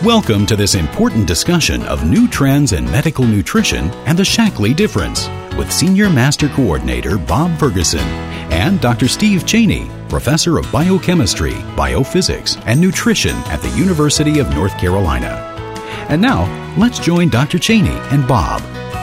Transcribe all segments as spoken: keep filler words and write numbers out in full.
Welcome to this important discussion of new trends in medical nutrition and the Shaklee difference with Senior Master Coordinator Bob Ferguson and Doctor Steve Cheney, Professor of Biochemistry, Biophysics, and Nutrition at the University of North Carolina. And now, let's join Doctor Cheney and Bob.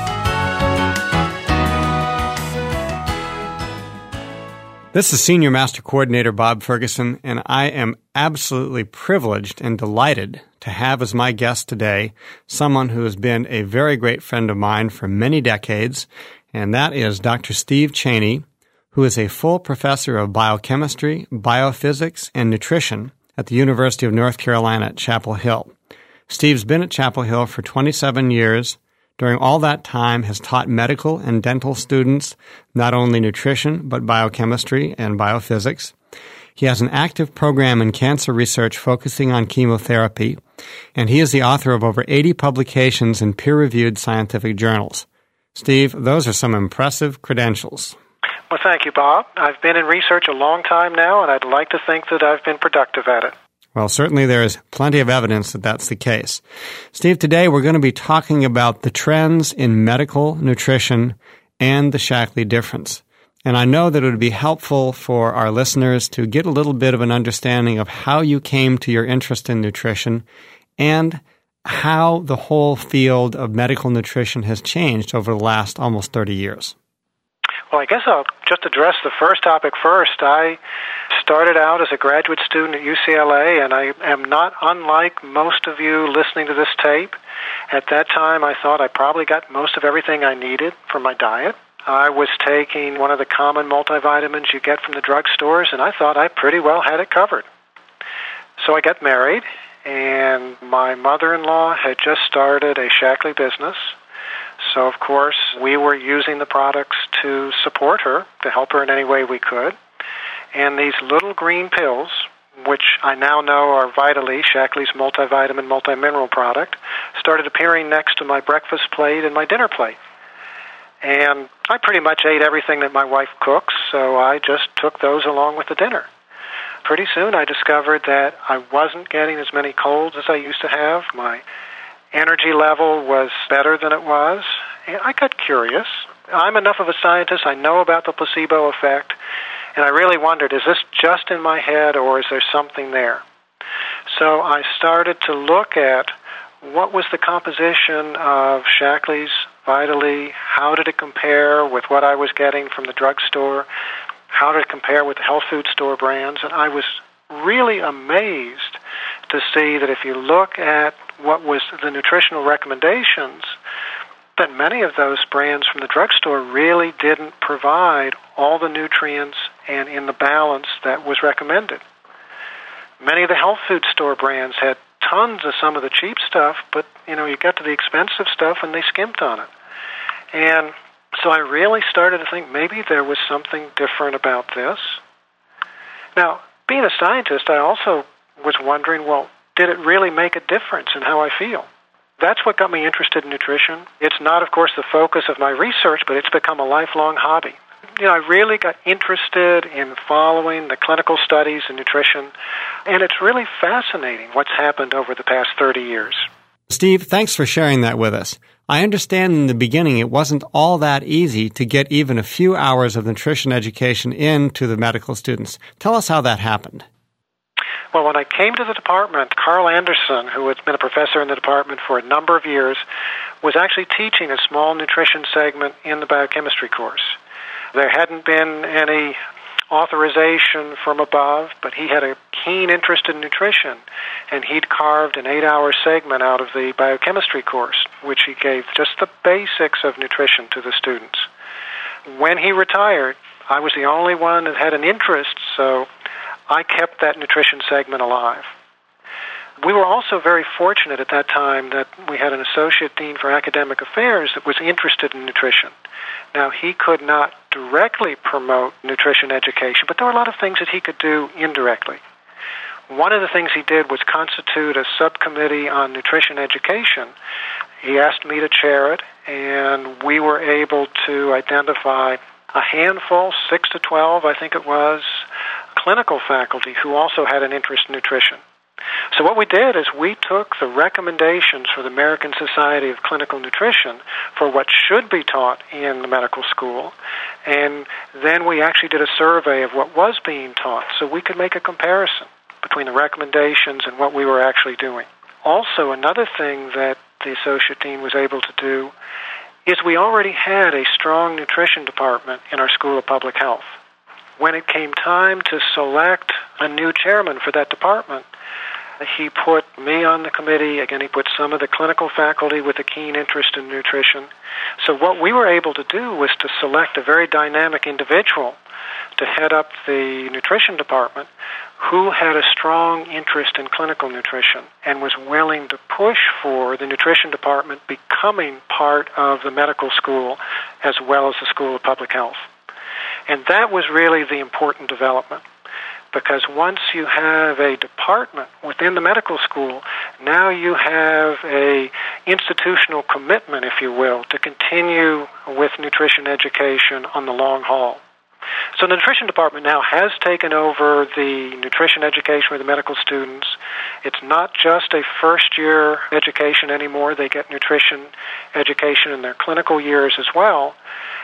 This is Senior Master Coordinator Bob Ferguson, and I am absolutely privileged and delighted to have as my guest today someone who has been a very great friend of mine for many decades, and that is Doctor Steve Cheney, who is a full professor of biochemistry, biophysics, and nutrition at the University of North Carolina at Chapel Hill. Steve's been at Chapel Hill for twenty-seven years. During all that time, has taught medical and dental students not only nutrition, but biochemistry and biophysics. He has an active program in cancer research focusing on chemotherapy, and he is the author of over eighty publications in peer-reviewed scientific journals. Steve, those are some impressive credentials. Well, thank you, Bob. I've been in research a long time now, and I'd like to think that I've been productive at it. Well, certainly there is plenty of evidence that that's the case. Steve, today we're going to be talking about the trends in medical nutrition and the Shaklee difference. And I know that it would be helpful for our listeners to get a little bit of an understanding of how you came to your interest in nutrition and how the whole field of medical nutrition has changed over the last almost thirty years. Well, I guess I'll just address the first topic first. I started out as a graduate student at U C L A, and I am not unlike most of you listening to this tape. At that time, I thought I probably got most of everything I needed from my diet. I was taking one of the common multivitamins you get from the drugstores, and I thought I pretty well had it covered. So I got married, and my mother-in-law had just started a Shaklee business. So, of course, we were using the products to support her, to help her in any way we could. And these little green pills, which I now know are Vitally, Shaklee's multivitamin, multimineral product, started appearing next to my breakfast plate and my dinner plate. And I pretty much ate everything that my wife cooks, so I just took those along with the dinner. Pretty soon I discovered that I wasn't getting as many colds as I used to have. My energy level was better than it was, and I got curious. I'm enough of a scientist, I know about the placebo effect, and I really wondered, is this just in my head or is there something there? So I started to look at what was the composition of Shaklee's Vitally, how did it compare with what I was getting from the drugstore, how did it compare with the health food store brands, and I was really amazed to see that if you look at what was the nutritional recommendations, that many of those brands from the drugstore really didn't provide all the nutrients and in the balance that was recommended. Many of the health food store brands had tons of some of the cheap stuff, but you know, you got to the expensive stuff and they skimped on it. And so I really started to think maybe there was something different about this. Now, being a scientist, I also was wondering, well, did it really make a difference in how I feel? That's what got me interested in nutrition. It's not, of course, the focus of my research, but it's become a lifelong hobby. You know, I really got interested in following the clinical studies in nutrition, and it's really fascinating what's happened over the past thirty years. Steve, thanks for sharing that with us. I understand in the beginning it wasn't all that easy to get even a few hours of nutrition education into the medical students. Tell us how that happened. Well, when I came to the department, Carl Anderson, who had been a professor in the department for a number of years, was actually teaching a small nutrition segment in the biochemistry course. There hadn't been any authorization from above, but he had a keen interest in nutrition, and he'd carved an eight-hour segment out of the biochemistry course, which he gave just the basics of nutrition to the students. When he retired, I was the only one that had an interest, so I kept that nutrition segment alive. We were also very fortunate at that time that we had an associate dean for academic affairs that was interested in nutrition. Now, he could not directly promote nutrition education, but there were a lot of things that he could do indirectly. One of the things he did was constitute a subcommittee on nutrition education. He asked me to chair it, and we were able to identify a handful, six to twelve, I think it was, clinical faculty who also had an interest in nutrition. So what we did is we took the recommendations for the American Society of Clinical Nutrition for what should be taught in the medical school, and then we actually did a survey of what was being taught so we could make a comparison between the recommendations and what we were actually doing. Also, another thing that the Associate Dean was able to do is we already had a strong nutrition department in our School of Public Health. When it came time to select a new chairman for that department, he put me on the committee. Again, he put some of the clinical faculty with a keen interest in nutrition. So what we were able to do was to select a very dynamic individual to head up the nutrition department who had a strong interest in clinical nutrition and was willing to push for the nutrition department becoming part of the medical school as well as the School of Public Health. And that was really the important development, because once you have a department within the medical school, now you have a institutional commitment, if you will, to continue with nutrition education on the long haul. So the nutrition department now has taken over the nutrition education for the medical students. It's not just a first-year education anymore. They get nutrition education in their clinical years as well.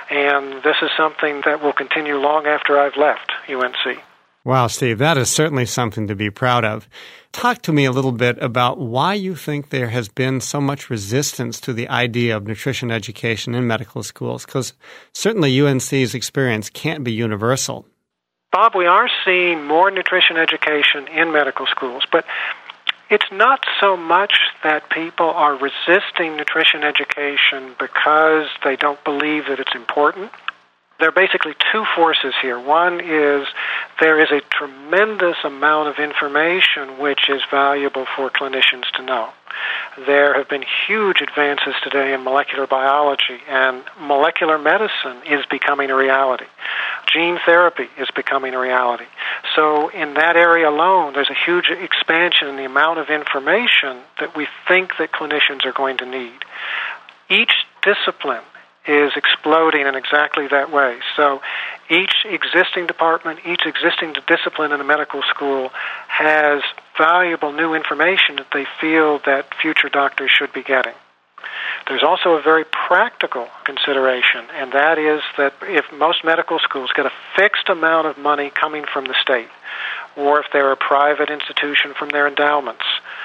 And this is something that will continue long after I've left U N C. Wow, Steve, that is certainly something to be proud of. Talk to me a little bit about why you think there has been so much resistance to the idea of nutrition education in medical schools, because certainly U N C's experience can't be universal. Bob, we are seeing more nutrition education in medical schools, but it's not so much that people are resisting nutrition education because they don't believe that it's important. There are basically two forces here. One is there is a tremendous amount of information which is valuable for clinicians to know. There have been huge advances today in molecular biology, and molecular medicine is becoming a reality. Gene therapy is becoming a reality. So in that area alone, there's a huge expansion in the amount of information that we think that clinicians are going to need. Each discipline is exploding in exactly that way. So each existing department, each existing discipline in a medical school has valuable new information that they feel that future doctors should be getting. There's also a very practical consideration, and that is that if most medical schools get a fixed amount of money coming from the state, or if they're a private institution from their endowments,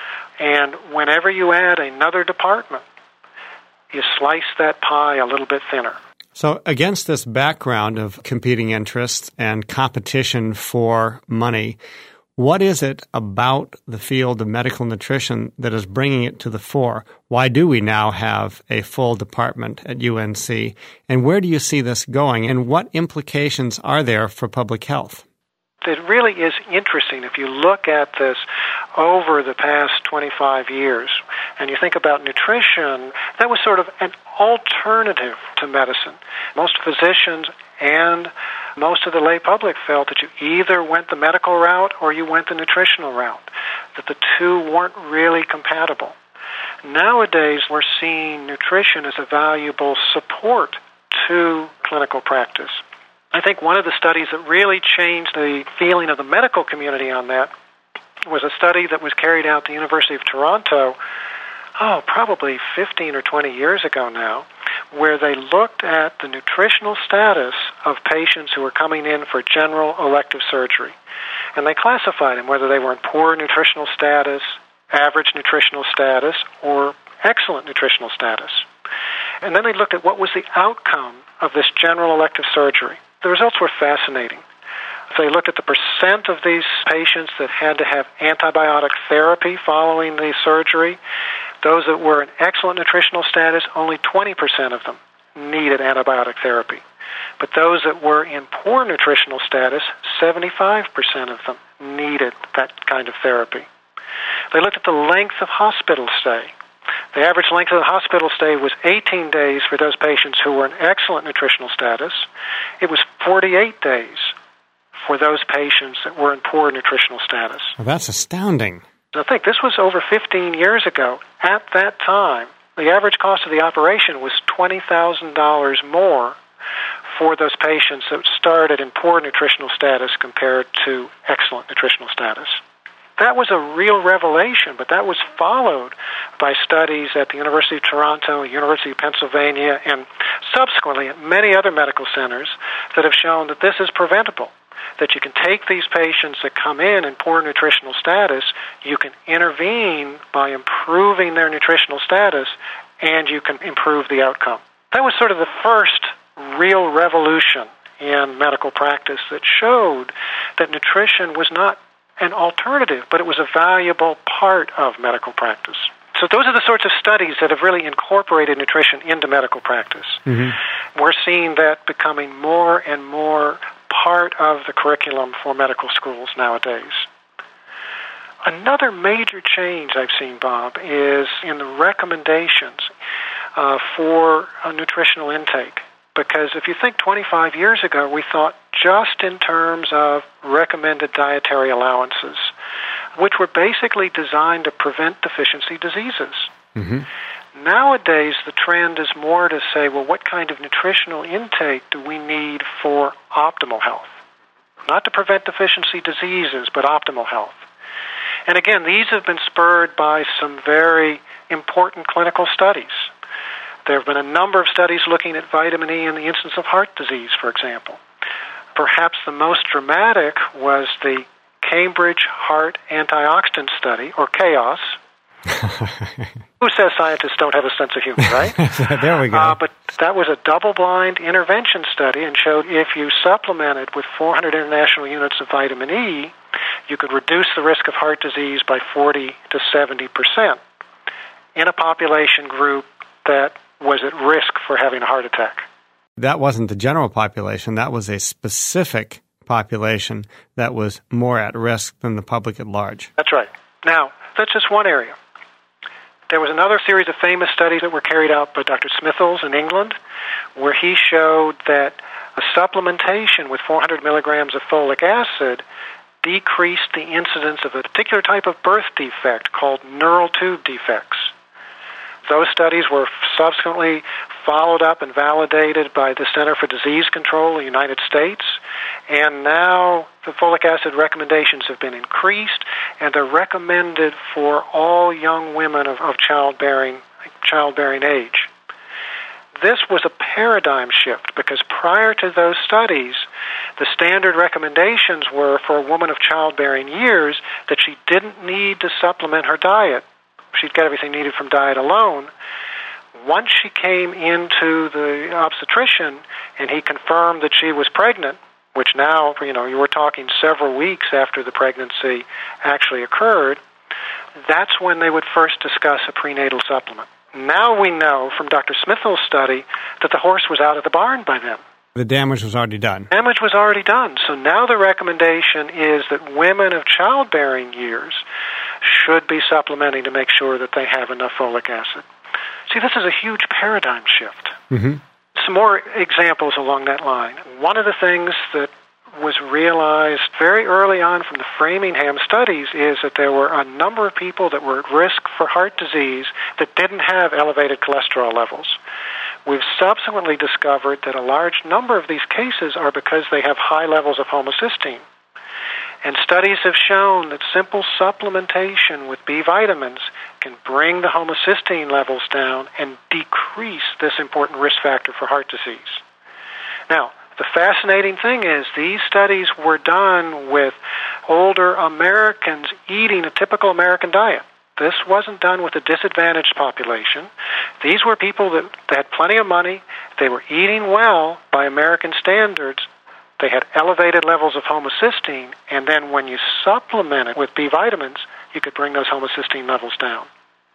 and whenever you add another department, you slice that pie a little bit thinner. So against this background of competing interests and competition for money, what is it about the field of medical nutrition that is bringing it to the fore? Why do we now have a full department at U N C? And where do you see this going? And what implications are there for public health? It really is interesting if you look at this over the past twenty-five years and you think about nutrition. That was sort of an alternative to medicine. Most physicians and most of the lay public felt that you either went the medical route or you went the nutritional route, that the two weren't really compatible. Nowadays, we're seeing nutrition as a valuable support to clinical practice. I think one of the studies that really changed the feeling of the medical community on that was a study that was carried out at the University of Toronto, oh, probably fifteen or twenty years ago now, where they looked at the nutritional status of patients who were coming in for general elective surgery. And they classified them, whether they were in poor nutritional status, average nutritional status, or excellent nutritional status. And then they looked at what was the outcome of this general elective surgery. The results were fascinating. So they looked at the percent of these patients that had to have antibiotic therapy following the surgery. Those that were in excellent nutritional status, only twenty percent of them needed antibiotic therapy. But those that were in poor nutritional status, seventy-five percent of them needed that kind of therapy. They looked at the length of hospital stay. The average length of the hospital stay was eighteen days for those patients who were in excellent nutritional status. It was forty-eight days for those patients that were in poor nutritional status. Well, that's astounding. I think this was over fifteen years ago. At that time, the average cost of the operation was twenty thousand dollars more for those patients that started in poor nutritional status compared to excellent nutritional status. That was a real revelation, but that was followed by studies at the University of Toronto, University of Pennsylvania, and subsequently at many other medical centers that have shown that this is preventable, that you can take these patients that come in in poor nutritional status, you can intervene by improving their nutritional status, and you can improve the outcome. That was sort of the first real revolution in medical practice that showed that nutrition was not an alternative, but it was a valuable part of medical practice. So those are the sorts of studies that have really incorporated nutrition into medical practice. Mm-hmm. We're seeing that becoming more and more part of the curriculum for medical schools nowadays. Another major change I've seen, Bob, is in the recommendations uh, for a nutritional intake. Because if you think twenty-five years ago, we thought just in terms of recommended dietary allowances, which were basically designed to prevent deficiency diseases. Mm-hmm. Nowadays, the trend is more to say, well, what kind of nutritional intake do we need for optimal health? Not to prevent deficiency diseases, but optimal health. And again, these have been spurred by some very important clinical studies. There have been a number of studies looking at vitamin E in the incidence of heart disease, for example. Perhaps the most dramatic was the Cambridge Heart Antioxidant Study, or CHAOS. Who says scientists don't have a sense of humor, right? There we go. Uh, but that was a double-blind intervention study and showed if you supplemented with four hundred international units of vitamin E, you could reduce the risk of heart disease by forty to seventy percent in a population group that was at risk for having a heart attack. That wasn't the general population. That was a specific population that was more at risk than the public at large. That's right. Now, that's just one area. There was another series of famous studies that were carried out by Doctor Smithles in England, where he showed that a supplementation with four hundred milligrams of folic acid decreased the incidence of a particular type of birth defect called neural tube defects. Those studies were subsequently followed up and validated by the Center for Disease Control in the United States, and now the folic acid recommendations have been increased, and they're recommended for all young women of, of childbearing, childbearing age. This was a paradigm shift because prior to those studies, the standard recommendations were for a woman of childbearing years that she didn't need to supplement her diet. She'd get everything needed from diet alone. Once she came into the obstetrician and he confirmed that she was pregnant, which now, you know, you were talking several weeks after the pregnancy actually occurred, that's when they would first discuss a prenatal supplement. Now we know from Doctor Smithle's study that the horse was out of the barn by then. The damage was already done. Damage was already done. So now the recommendation is that women of childbearing years should be supplementing to make sure that they have enough folic acid. See, this is a huge paradigm shift. Mm-hmm. Some more examples along that line. One of the things that was realized very early on from the Framingham studies is that there were a number of people that were at risk for heart disease that didn't have elevated cholesterol levels. We've subsequently discovered that a large number of these cases are because they have high levels of homocysteine. And studies have shown that simple supplementation with B vitamins can bring the homocysteine levels down and decrease this important risk factor for heart disease. Now, the fascinating thing is these studies were done with older Americans eating a typical American diet. This wasn't done with a disadvantaged population. These were people that, that had plenty of money. They were eating well by American standards. They had elevated levels of homocysteine, and then when you supplement it with B vitamins, you could bring those homocysteine levels down.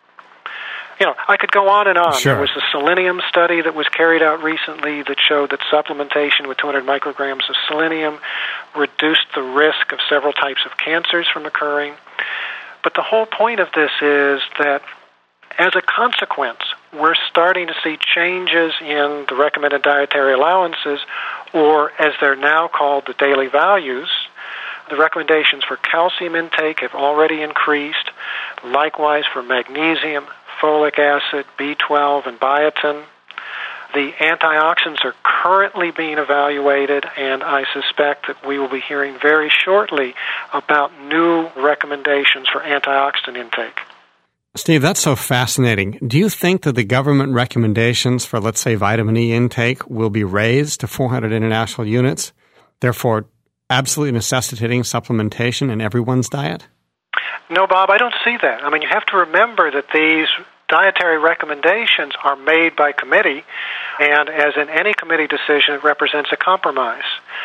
You know, I could go on and on. Sure. There was the selenium study that was carried out recently that showed that supplementation with two hundred micrograms of selenium reduced the risk of several types of cancers from occurring. But the whole point of this is that as a consequence, we're starting to see changes in the recommended dietary allowances, or as they're now called, the daily values. The recommendations for calcium intake have already increased, likewise for magnesium, folic acid, B twelve, and biotin. The antioxidants are currently being evaluated, and I suspect that we will be hearing very shortly about new recommendations for antioxidant intake. Steve, that's so fascinating. Do you think that the government recommendations for, let's say, vitamin E intake will be raised to four hundred international units, therefore absolutely necessitating supplementation in everyone's diet? No, Bob, I don't see that. I mean, you have to remember that these dietary recommendations are made by committee, and as in any committee decision, it represents a compromise.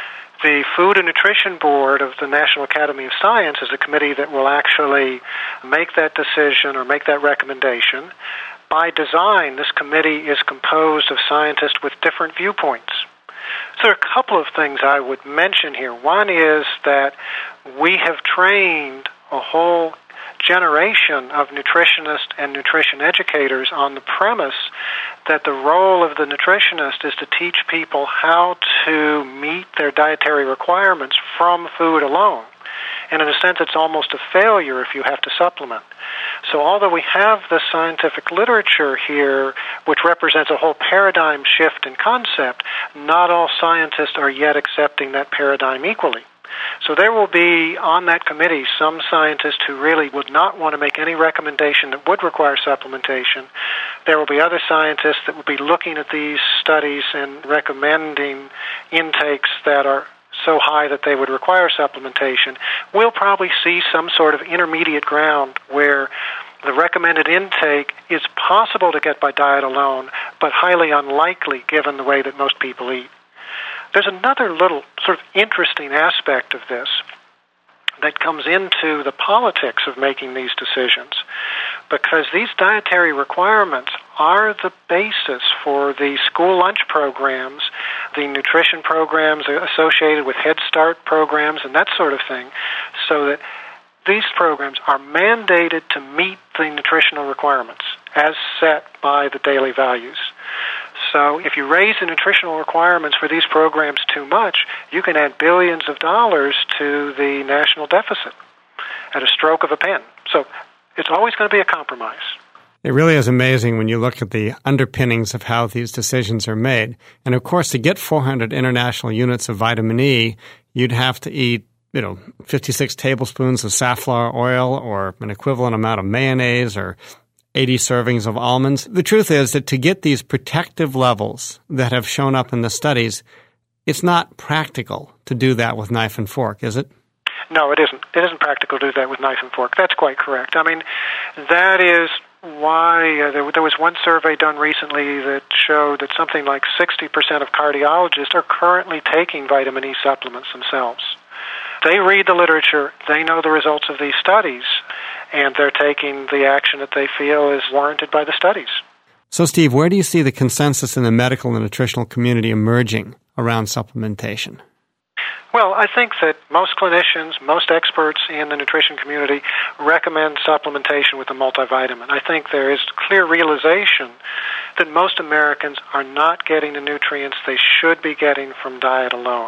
The Food and Nutrition Board of the National Academy of Science is a committee that will actually make that decision or make that recommendation. By design, this committee is composed of scientists with different viewpoints. So there are a couple of things I would mention here. One is that we have trained a whole generation of nutritionists and nutrition educators on the premise that the role of the nutritionist is to teach people how to meet their dietary requirements from food alone. And in a sense, it's almost a failure if you have to supplement. So although we have the scientific literature here, which represents a whole paradigm shift in concept, not all scientists are yet accepting that paradigm equally. So there will be, on that committee, some scientists who really would not want to make any recommendation that would require supplementation. There will be other scientists that will be looking at these studies and recommending intakes that are so high that they would require supplementation. We'll probably see some sort of intermediate ground where the recommended intake is possible to get by diet alone, but highly unlikely given the way that most people eat. There's another little sort of interesting aspect of this that comes into the politics of making these decisions, because these dietary requirements are the basis for the school lunch programs, the nutrition programs associated with Head Start programs and that sort of thing, so that these programs are mandated to meet the nutritional requirements as set by the daily values. So if you raise the nutritional requirements for these programs too much, you can add billions of dollars to the national deficit at a stroke of a pen. So it's always going to be a compromise. It really is amazing when you look at the underpinnings of how these decisions are made. And of course, to get four hundred international units of vitamin E, you'd have to eat, you know, fifty-six tablespoons of safflower oil or an equivalent amount of mayonnaise or eighty servings of almonds. The truth is that to get these protective levels that have shown up in the studies, it's not practical to do that with knife and fork, is it? No, it isn't. It isn't practical to do that with knife and fork. That's quite correct. I mean, that is why uh, there, there was one survey done recently that showed that something like sixty percent of cardiologists are currently taking vitamin E supplements themselves. They read the literature, they know the results of these studies, and they're taking the action that they feel is warranted by the studies. So, Steve, where do you see the consensus in the medical and nutritional community emerging around supplementation? Well, I think that most clinicians, most experts in the nutrition community recommend supplementation with a multivitamin. I think there is clear realization that most Americans are not getting the nutrients they should be getting from diet alone.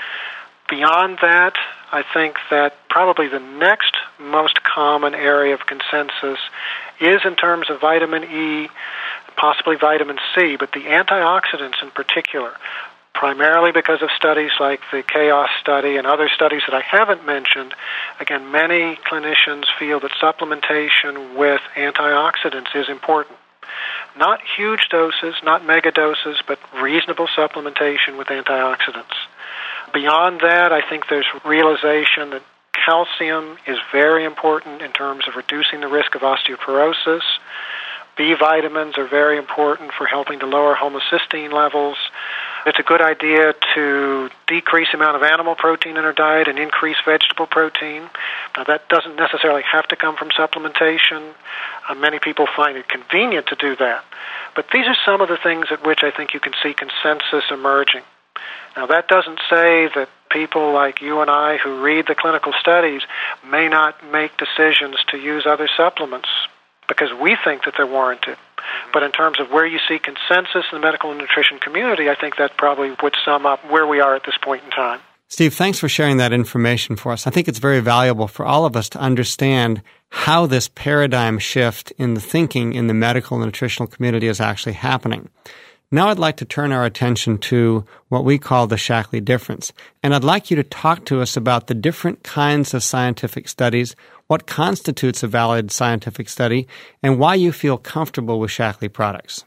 Beyond that, I think that probably the next most common area of consensus is in terms of vitamin E, possibly vitamin C, but the antioxidants in particular, primarily because of studies like the CHAOS study and other studies that I haven't mentioned. Again, many clinicians feel that supplementation with antioxidants is important. Not huge doses, not mega doses, but reasonable supplementation with antioxidants. Beyond that, I think there's realization that calcium is very important in terms of reducing the risk of osteoporosis. B vitamins are very important for helping to lower homocysteine levels. It's a good idea to decrease the amount of animal protein in our diet and increase vegetable protein. Now, that doesn't necessarily have to come from supplementation. Uh, many people find it convenient to do that. But these are some of the things at which I think you can see consensus emerging. Now, that doesn't say that people like you and I who read the clinical studies may not make decisions to use other supplements because we think that they're warranted. But in terms of where you see consensus in the medical and nutrition community, I think that probably would sum up where we are at this point in time. Steve, thanks for sharing that information for us. I think it's very valuable for all of us to understand how this paradigm shift in the thinking in the medical and nutritional community is actually happening. Now I'd like to turn our attention to what we call the Shaklee difference. And I'd like you to talk to us about the different kinds of scientific studies, what constitutes a valid scientific study, and why you feel comfortable with Shaklee products.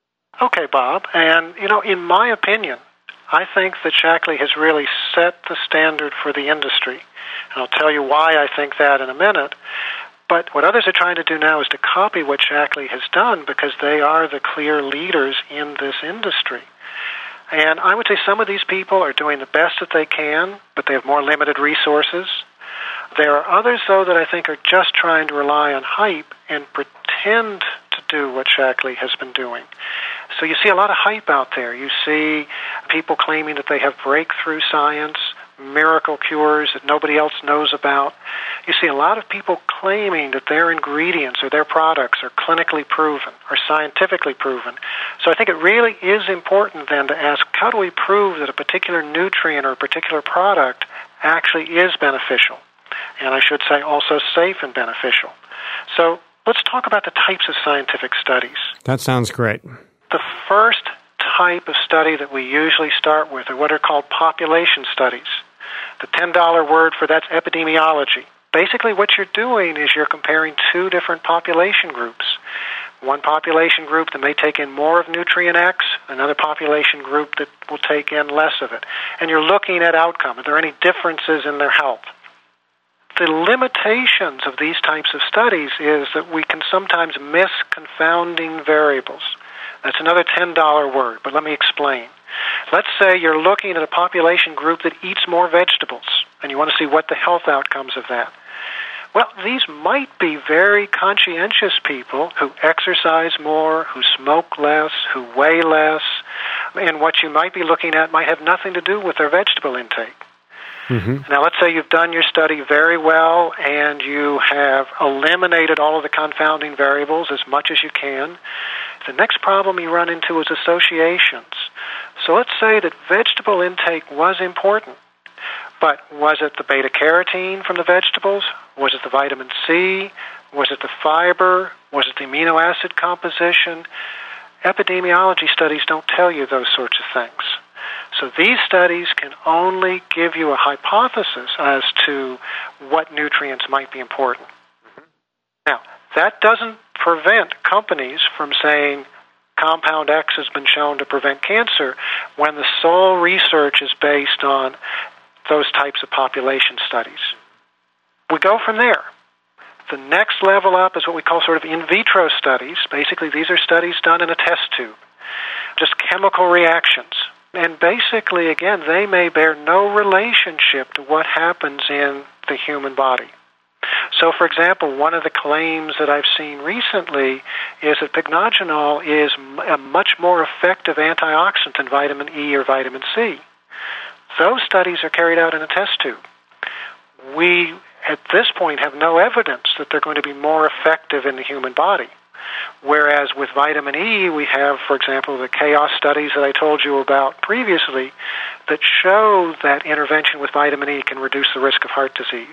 Okay, Bob. And, you know, in my opinion, I think that Shaklee has really set the standard for the industry. And I'll tell you why I think that in a minute. But what others are trying to do now is to copy what Shaklee has done because they are the clear leaders in this industry. And I would say some of these people are doing the best that they can, but they have more limited resources. There are others, though, that I think are just trying to rely on hype and pretend to do what Shaklee has been doing. So you see a lot of hype out there. You see people claiming that they have breakthrough science, miracle cures that nobody else knows about. You see a lot of people claiming that their ingredients or their products are clinically proven or scientifically proven. So I think it really is important then to ask, how do we prove that a particular nutrient or a particular product actually is beneficial? And I should say also safe and beneficial. So let's talk about the types of scientific studies. That sounds great. The first type of study that we usually start with are what are called population studies. The ten dollar word for that's epidemiology. Basically what you're doing is you're comparing two different population groups. One population group that may take in more of nutrient X, another population group that will take in less of it. And you're looking at outcome. Are there any differences in their health? The limitations of these types of studies is that we can sometimes miss confounding variables. That's another ten dollar word, but let me explain. Let's say you're looking at a population group that eats more vegetables, and you want to see what the health outcomes of that. Well, these might be very conscientious people who exercise more, who smoke less, who weigh less, and what you might be looking at might have nothing to do with their vegetable intake. Mm-hmm. Now, let's say you've done your study very well and you have eliminated all of the confounding variables as much as you can. The next problem you run into is associations. So let's say that vegetable intake was important, but was it the beta-carotene from the vegetables? Was it the vitamin C? Was it the fiber? Was it the amino acid composition? Epidemiology studies don't tell you those sorts of things. So these studies can only give you a hypothesis as to what nutrients might be important. Mm-hmm. Now, that doesn't prevent companies from saying compound X has been shown to prevent cancer when the sole research is based on those types of population studies. We go from there. The next level up is what we call sort of in vitro studies. Basically, these are studies done in a test tube, just chemical reactions. And basically, again, they may bear no relationship to what happens in the human body. So, for example, one of the claims that I've seen recently is that pycnogenol is a much more effective antioxidant than vitamin E or vitamin C. Those studies are carried out in a test tube. We, at this point, have no evidence that they're going to be more effective in the human body. Whereas with vitamin E, we have, for example, the CHAOS studies that I told you about previously that show that intervention with vitamin E can reduce the risk of heart disease.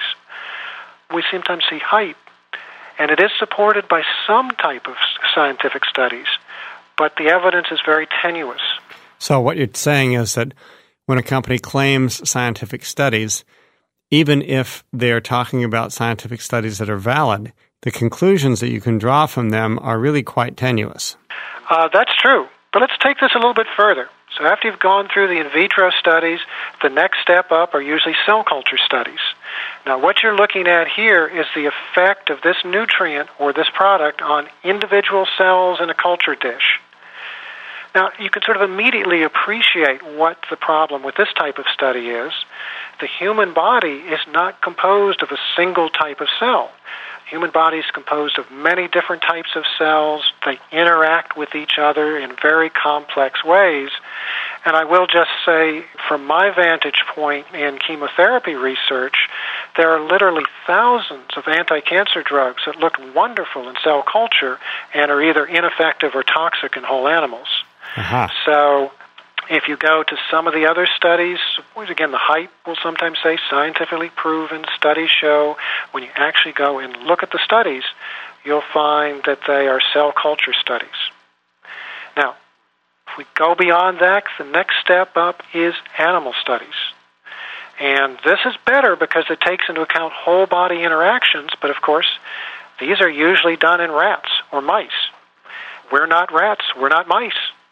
We sometimes see hype, and it is supported by some type of scientific studies, but the evidence is very tenuous. So what you're saying is that when a company claims scientific studies, even if they're talking about scientific studies that are valid, the conclusions that you can draw from them are really quite tenuous. Uh, that's true. But let's take this a little bit further. So after you've gone through the in vitro studies, the next step up are usually cell culture studies. Now, what you're looking at here is the effect of this nutrient or this product on individual cells in a culture dish. Now, you can sort of immediately appreciate what the problem with this type of study is. The human body is not composed of a single type of cell. The human body is composed of many different types of cells. They interact with each other in very complex ways. And I will just say, from my vantage point in chemotherapy research, there are literally thousands of anti-cancer drugs that look wonderful in cell culture and are either ineffective or toxic in whole animals. Uh-huh. So if you go to some of the other studies, again, the hype will sometimes say scientifically proven, studies show. When you actually go and look at the studies, you'll find that they are cell culture studies. Now, If we go beyond that, the next step up is animal studies. And this is better because it takes into account whole body interactions, but of course, these are usually done in rats or mice. We're not rats, we're not mice.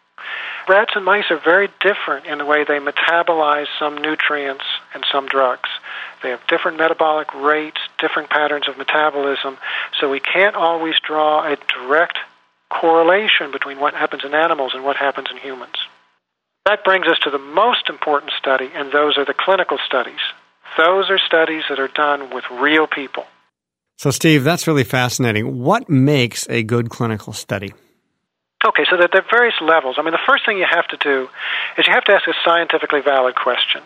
Rats and mice are very different in the way they metabolize some nutrients and some drugs. They have different metabolic rates, different patterns of metabolism, so we can't always draw a direct correlation between what happens in animals and what happens in humans. That brings us to the most important study, and those are the clinical studies. Those are studies that are done with real people. So, Steve, that's really fascinating. What makes a good clinical study? Okay, so there are various levels. I mean, the first thing you have to do is you have to ask a scientifically valid question.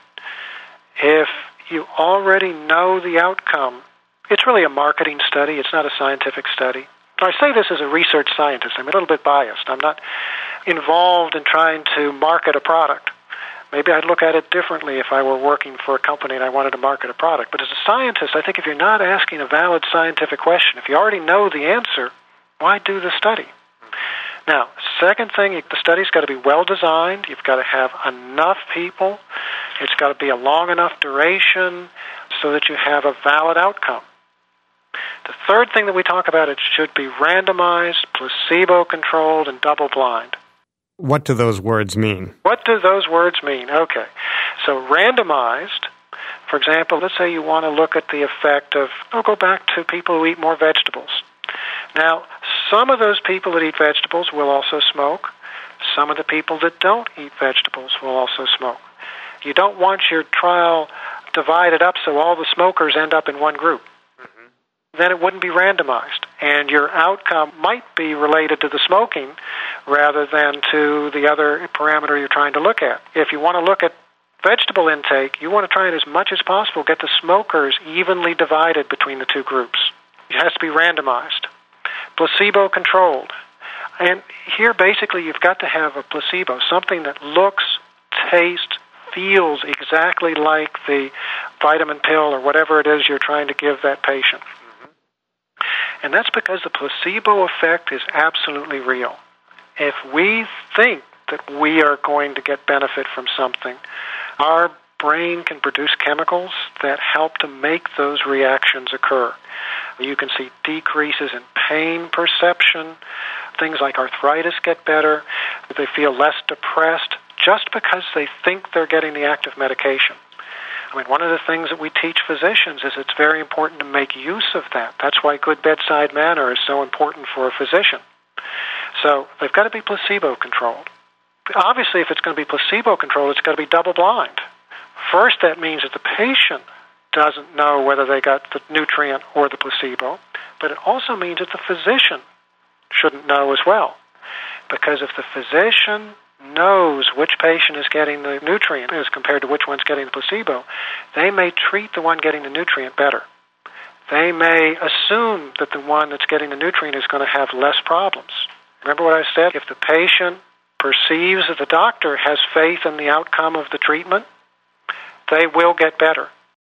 If you already know the outcome, it's really a marketing study. It's not a scientific study. I say this as a research scientist. I'm a little bit biased. I'm not involved in trying to market a product. Maybe I'd look at it differently if I were working for a company and I wanted to market a product. But as a scientist, I think if you're not asking a valid scientific question, if you already know the answer, why do the study? Now, second thing, the study's got to be well designed. You've got to have enough people. It's got to be a long enough duration so that you have a valid outcome. The third thing that we talk about, it should be randomized, placebo-controlled, and double-blind. What do those words mean? What do those words mean? Okay. So randomized, for example, let's say you want to look at the effect of, I'll go back to people who eat more vegetables. Now, some of those people that eat vegetables will also smoke. Some of the people that don't eat vegetables will also smoke. You don't want your trial divided up so all the smokers end up in one group. Mm-hmm. Then it wouldn't be randomized, and your outcome might be related to the smoking rather than to the other parameter you're trying to look at. If you want to look at vegetable intake, you want to try and as much as possible get the smokers evenly divided between the two groups. It has to be randomized. Placebo-controlled. And here, basically, you've got to have a placebo, something that looks, tastes, feels exactly like the vitamin pill or whatever it is you're trying to give that patient. Mm-hmm. And that's because the placebo effect is absolutely real. If we think that we are going to get benefit from something, our brain can produce chemicals that help to make those reactions occur. You can see decreases in pain perception. Things like arthritis get better. They feel less depressed just because they think they're getting the active medication. I mean, one of the things that we teach physicians is it's very important to make use of that. That's why good bedside manner is so important for a physician. So they've got to be placebo-controlled. Obviously, if it's going to be placebo-controlled, it's got to be double-blind. First, that means that the patient doesn't know whether they got the nutrient or the placebo, but it also means that the physician shouldn't know as well. Because if the physician knows which patient is getting the nutrient as compared to which one's getting the placebo, they may treat the one getting the nutrient better. They may assume that the one that's getting the nutrient is going to have less problems. Remember what I said? If the patient perceives that the doctor has faith in the outcome of the treatment, they will get better.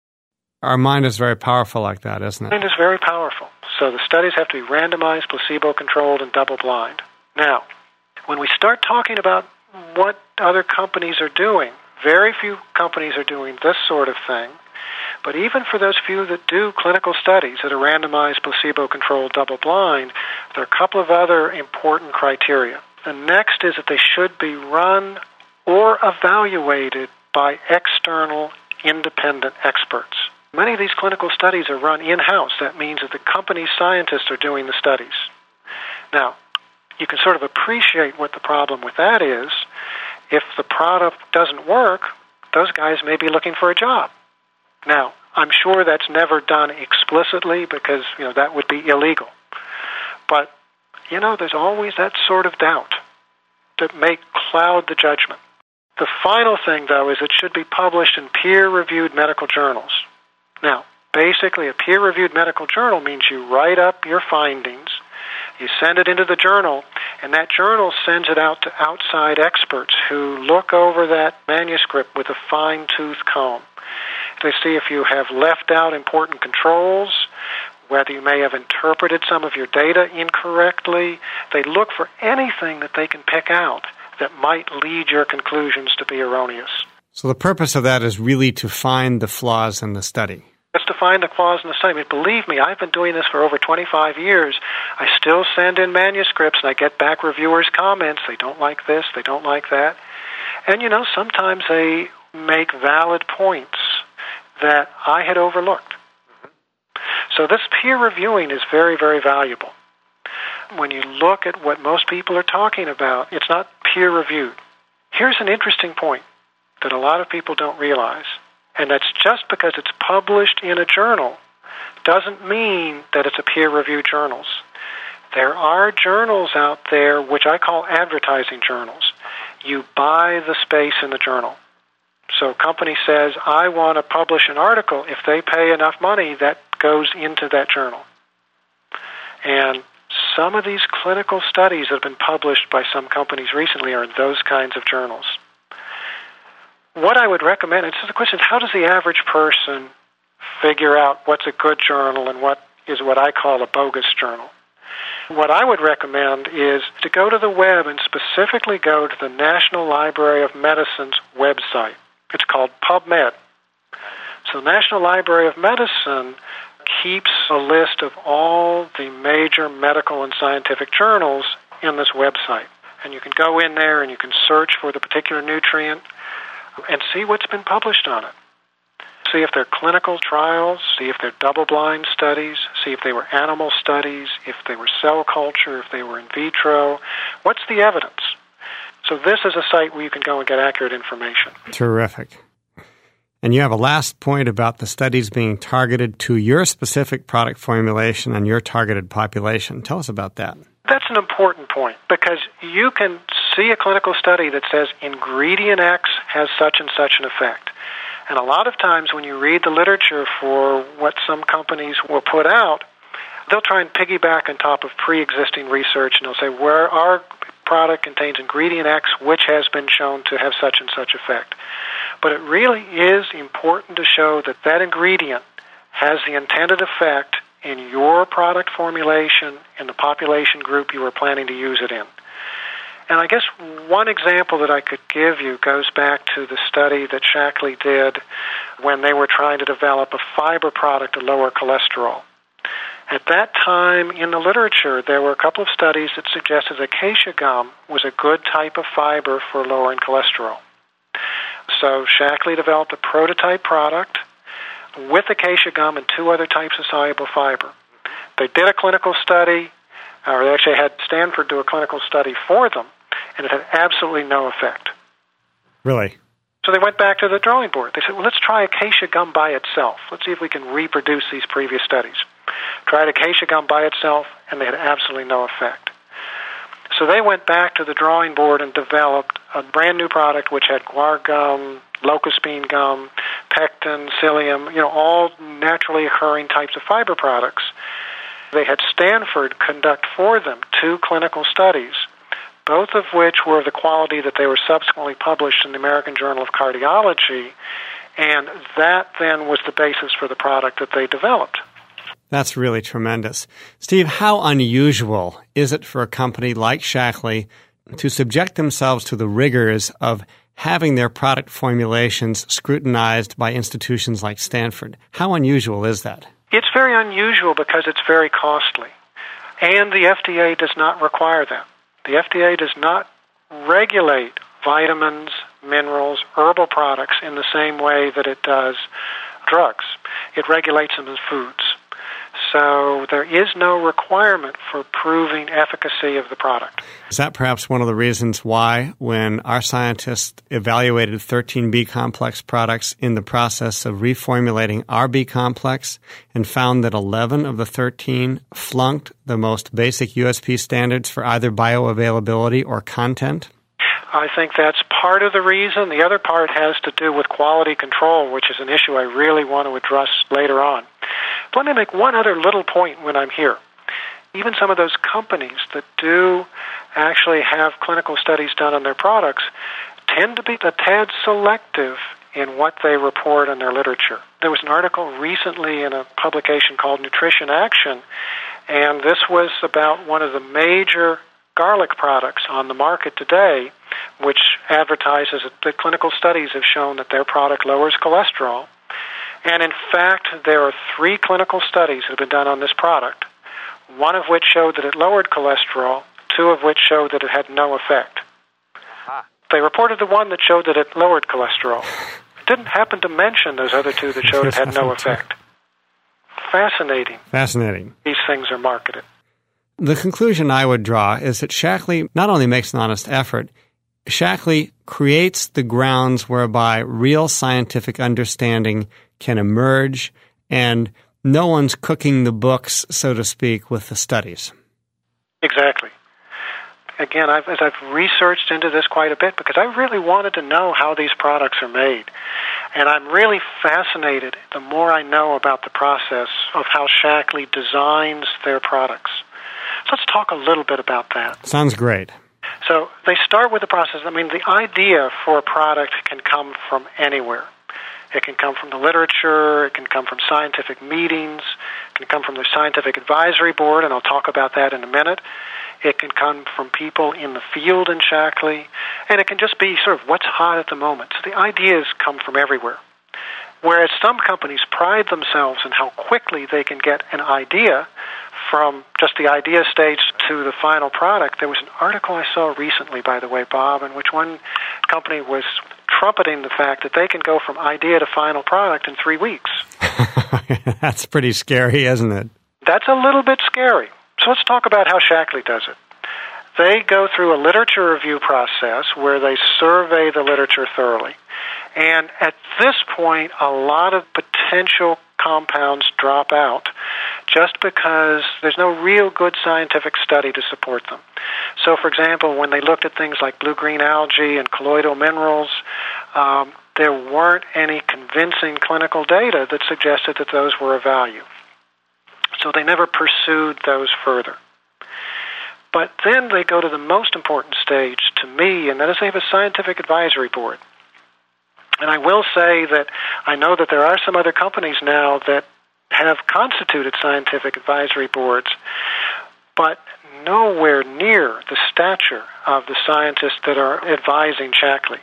Our mind is very powerful like that, isn't it? Mind is very powerful. So the studies have to be randomized, placebo-controlled, and double-blind. Now, when we start talking about what other companies are doing, very few companies are doing this sort of thing. But even for those few that do clinical studies that are randomized, placebo-controlled, double-blind, there are a couple of other important criteria. The next is that they should be run or evaluated by external, independent experts. Many of these clinical studies are run in-house. That means that the company's scientists are doing the studies. Now, you can sort of appreciate what the problem with that is. If the product doesn't work, those guys may be looking for a job. Now, I'm sure that's never done explicitly because, you know, that would be illegal. But, you know, there's always that sort of doubt that may cloud the judgment. The final thing, though, is it should be published in peer-reviewed medical journals. Now, basically, a peer-reviewed medical journal means you write up your findings, you send it into the journal, and that journal sends it out to outside experts who look over that manuscript with a fine-tooth comb. They see if you have left out important controls, whether you may have interpreted some of your data incorrectly. They look for anything that they can pick out that might lead your conclusions to be erroneous. So the purpose of that is really to find the flaws in the study. It's to find the flaws in the study. I mean, believe me, I've been doing this for over twenty-five years. I still send in manuscripts, and I get back reviewers' comments. They don't like this, they don't like that. And, you know, sometimes they make valid points that I had overlooked. Mm-hmm. So this peer reviewing is very, very valuable. When you look at what most people are talking about, it's not peer-reviewed. Here's an interesting point that a lot of people don't realize, and that's just because it's published in a journal doesn't mean that it's a peer-reviewed journal. There are journals out there which I call advertising journals. You buy the space in the journal. So a company says, I want to publish an article. If they pay enough money, that goes into that journal. And some of these clinical studies that have been published by some companies recently are in those kinds of journals. What I would recommend, it's the question, how does the average person figure out what's a good journal and what is what I call a bogus journal? What I would recommend is to go to the web and specifically go to the National Library of Medicine's website. It's called PubMed. So the National Library of Medicine keeps a list of all the major medical and scientific journals in this website. And you can go in there and you can search for the particular nutrient and see what's been published on it. See if they're clinical trials, see if they're double-blind studies, see if they were animal studies, if they were cell culture, if they were in vitro. What's the evidence? So this is a site where you can go and get accurate information. Terrific. And you have a last point about the studies being targeted to your specific product formulation and your targeted population. Tell us about that. That's an important point because you can see a clinical study that says ingredient X has such and such an effect. And a lot of times when you read the literature for what some companies will put out, they'll try and piggyback on top of pre-existing research, and they'll say, where our product contains ingredient X, which has been shown to have such and such effect. But it really is important to show that that ingredient has the intended effect in your product formulation in the population group you were planning to use it in. And I guess one example that I could give you goes back to the study that Shaklee did when they were trying to develop a fiber product to lower cholesterol. At that time in the literature, there were a couple of studies that suggested acacia gum was a good type of fiber for lowering cholesterol. So Shaklee developed a prototype product with acacia gum and two other types of soluble fiber. They did a clinical study, or they actually had Stanford do a clinical study for them, and it had absolutely no effect. Really? So they went back to the drawing board. They said, well, let's try acacia gum by itself. Let's see if we can reproduce these previous studies. Tried acacia gum by itself, and they had absolutely no effect. So they went back to the drawing board and developed a brand new product which had guar gum, locust-bean gum, pectin, psyllium, you know, all naturally occurring types of fiber products. They had Stanford conduct for them two clinical studies, both of which were of the quality that they were subsequently published in the American Journal of Cardiology, and that then was the basis for the product that they developed. That's really tremendous. Steve, how unusual is it for a company like Shaklee to subject themselves to the rigors of having their product formulations scrutinized by institutions like Stanford? How unusual is that? It's very unusual because it's very costly, and the F D A does not require that. The F D A does not regulate vitamins, minerals, herbal products in the same way that it does drugs. It regulates them as foods. So there is no requirement for proving efficacy of the product. Is that perhaps one of the reasons why, when our scientists evaluated thirteen B complex products in the process of reformulating our B complex and found that eleven of the thirteen flunked the most basic U S P standards for either bioavailability or content? I think that's part of the reason. The other part has to do with quality control, which is an issue I really want to address later on. But let me make one other little point when I'm here. Even some of those companies that do actually have clinical studies done on their products tend to be a tad selective in what they report in their literature. There was an article recently in a publication called Nutrition Action, and this was about one of the major garlic products on the market today, which advertises that clinical studies have shown that their product lowers cholesterol. And in fact, there are three clinical studies that have been done on this product, one of which showed that it lowered cholesterol, two of which showed that it had no effect. Ah. They reported the one that showed that it lowered cholesterol. It didn't happen to mention those other two that showed it had no effect. Fascinating. Fascinating. These things are marketed. The conclusion I would draw is that Shaklee not only makes an honest effort, Shaklee creates the grounds whereby real scientific understanding can emerge, and no one's cooking the books, so to speak, with the studies. Exactly. Again, I've, as I've researched into this quite a bit, because I really wanted to know how these products are made. And I'm really fascinated the more I know about the process of how Shaklee designs their products. So let's talk a little bit about that. Sounds great. So they start with the process. I mean, the idea for a product can come from anywhere. It can come from the literature, it can come from scientific meetings, it can come from the scientific advisory board, and I'll talk about that in a minute. It can come from people in the field in Shaklee, and it can just be sort of what's hot at the moment. So the ideas come from everywhere. Whereas some companies pride themselves in how quickly they can get an idea from just the idea stage to the final product. There was an article I saw recently, by the way, Bob, in which one company was trumpeting the fact that they can go from idea to final product in three weeks. That's pretty scary, isn't it? That's a little bit scary. So let's talk about how Shaklee does it. They go through a literature review process where they survey the literature thoroughly. And at this point, a lot of potential compounds drop out just because there's no real good scientific study to support them. So, for example, when they looked at things like blue-green algae and colloidal minerals, um, there weren't any convincing clinical data that suggested that those were of value. So they never pursued those further. But then they go to the most important stage to me, and that is they have a scientific advisory board. And I will say that I know that there are some other companies now that have constituted scientific advisory boards, but nowhere near the stature of the scientists that are advising Shaklee.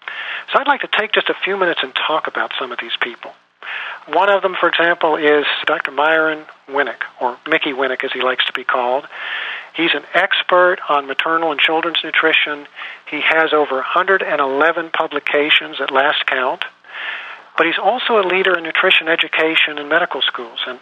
So I'd like to take just a few minutes and talk about some of these people. One of them, for example, is Doctor Myron Winnick, or Mickey Winnick as he likes to be called. He's an expert on maternal and children's nutrition. He has over one hundred eleven publications at last count. But he's also a leader in nutrition education in medical schools. And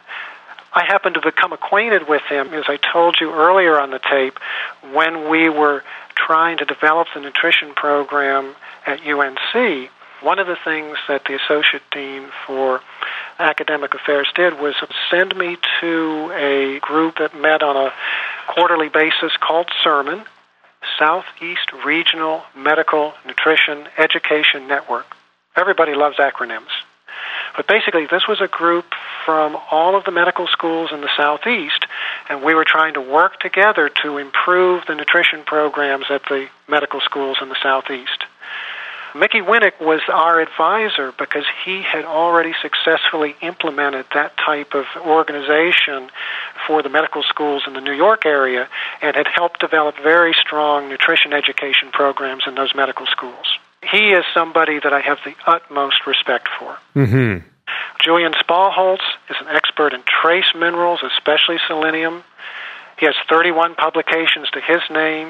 I happened to become acquainted with him, as I told you earlier on the tape, when we were trying to develop the nutrition program at U N C. One of the things that the Associate Dean for Academic Affairs did was send me to a group that met on a quarterly basis called SERMON, Southeast Regional Medical Nutrition Education Network. Everybody loves acronyms. But basically, this was a group from all of the medical schools in the Southeast, and we were trying to work together to improve the nutrition programs at the medical schools in the Southeast. Mickey Winnick was our advisor because he had already successfully implemented that type of organization for the medical schools in the New York area and had helped develop very strong nutrition education programs in those medical schools. He is somebody that I have the utmost respect for. Mm-hmm. Julian Spallholz is an expert in trace minerals, especially selenium. He has thirty-one publications to his name.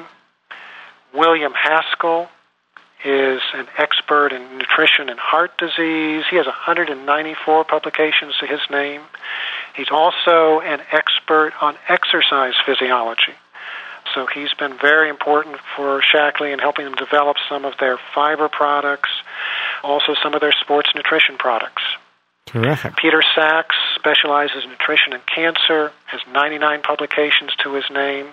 William Haskell is an expert in nutrition and heart disease. He has one hundred ninety-four publications to his name. He's also an expert on exercise physiology. So he's been very important for Shaklee in helping them develop some of their fiber products, also some of their sports nutrition products. Terrific. Peter Sachs specializes in nutrition and cancer, has ninety-nine publications to his name.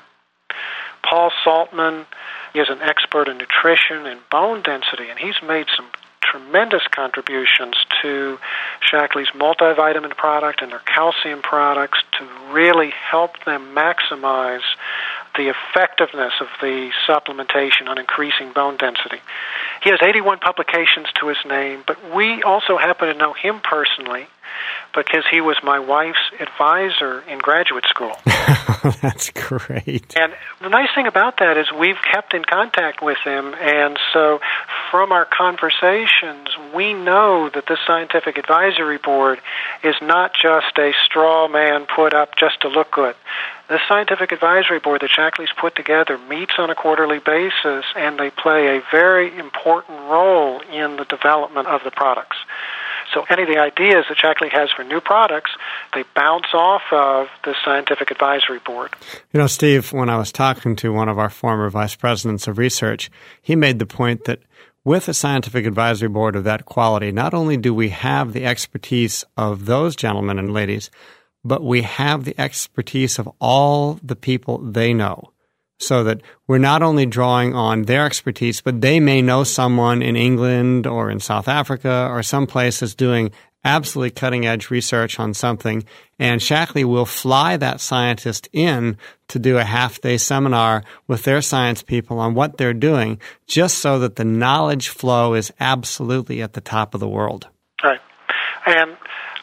Paul Saltman is an expert in nutrition and bone density, and he's made some tremendous contributions to Shaklee's multivitamin product and their calcium products to really help them maximize the effectiveness of the supplementation on increasing bone density. He has eighty-one publications to his name, but we also happen to know him personally because he was my wife's advisor in graduate school. That's great. And the nice thing about that is we've kept in contact with him, and so from our conversations, we know that this scientific advisory board is not just a straw man put up just to look good. The scientific advisory board that Shaklee's put together meets on a quarterly basis, and they play a very important role in the development of the products. So any of the ideas that Shaklee has for new products, they bounce off of the scientific advisory board. You know, Steve, when I was talking to one of our former vice presidents of research, he made the point that with a scientific advisory board of that quality, not only do we have the expertise of those gentlemen and ladies, but we have the expertise of all the people they know. So that we're not only drawing on their expertise, but they may know someone in England or in South Africa or some place that's doing absolutely cutting-edge research on something, and Shaklee will fly that scientist in to do a half-day seminar with their science people on what they're doing, just so that the knowledge flow is absolutely at the top of the world. Right. And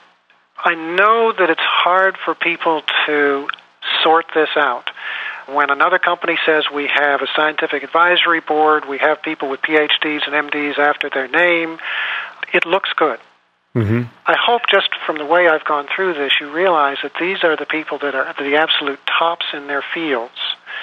I know that it's hard for people to sort this out. When another company says we have a scientific advisory board, we have people with P H Ds and M Ds after their name, it looks good. Mm-hmm. I hope just from the way I've gone through this, you realize that these are the people that are the absolute tops in their fields